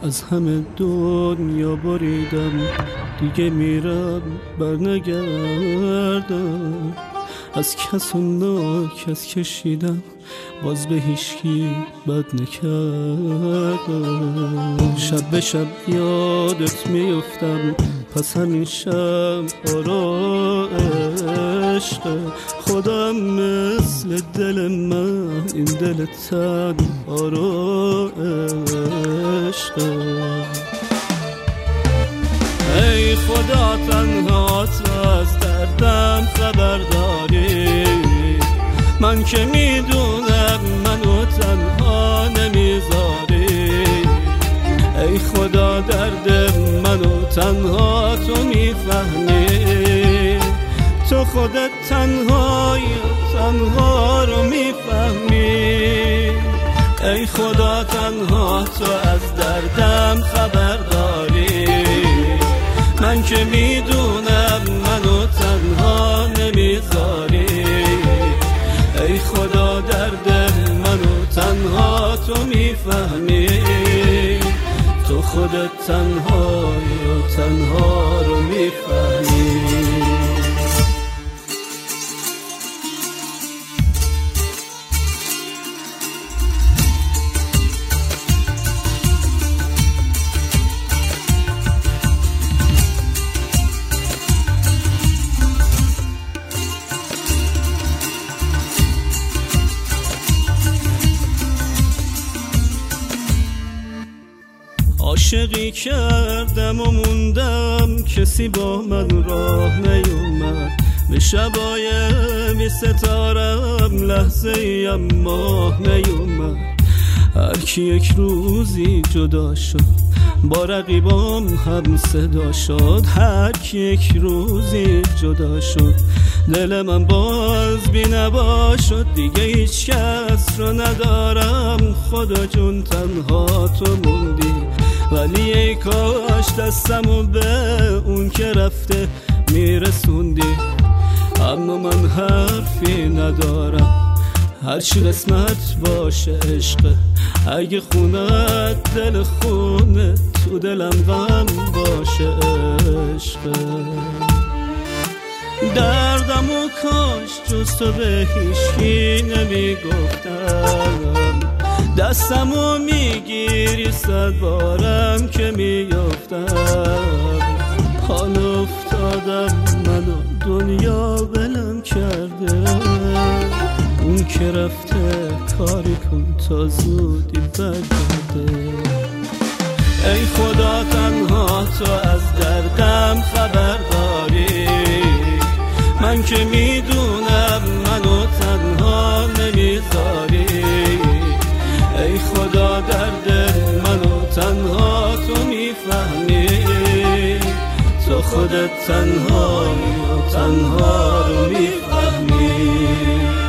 از همه دنیا بریدم، دیگه میرم برنگردم. از کس و ناکس کشیدم، باز به هیچکی بد نکردم. شب به شب یادت میفتم، پس همین شب عشق. خودم مثل دل من، این دل تن عشق. ای خدا تنها تو از دردم خبر داری، من که میدونم منو تنها نمیذاری. ای خدا درد منو تنها تو میفهمی، تو خودت تنها رو میفهمی. ای خدا تنها تو از دردم خبر داری، من که میدونم منو تنها نمیذاری. ای خدا درد منو تنها تو میفهمی، تو خودت تنها رو میفهمی. عاشقی کردم و موندم، کسی با من راه نیومد. به شبای بی ستارم لحظه ایم ماه نیومد. هر کی یک روزی جدا شد، با رقیبام هم صدا شد. هر کی یک روزی جدا شد، دل من باز بینوا شد. دیگه هیچ کس رو ندارم، خدا جون تنها تو موندی. ولی ای کاش دستمو به اون که رفته میرسوندی. اما من حرفی ندارم، هرچی قسمت باشه عشقه. اگه خونت دل خونه، تو دلم غم باشه عشقه. دردمو کاش جز تو به هیچکی نمیگفتم. دستمو میگیری 100 بارم که میافتم. حال افتادم منو دنیا ولم کرده. اون که رفته کاری کن تا زودی برگرده. ای خدا تنها تو از دردم خبر داری، من که میدونم منو تنها نمیذاری. ای خدا درد منو تنها تو میفهمی، تو خودت تنها رو میفهمی.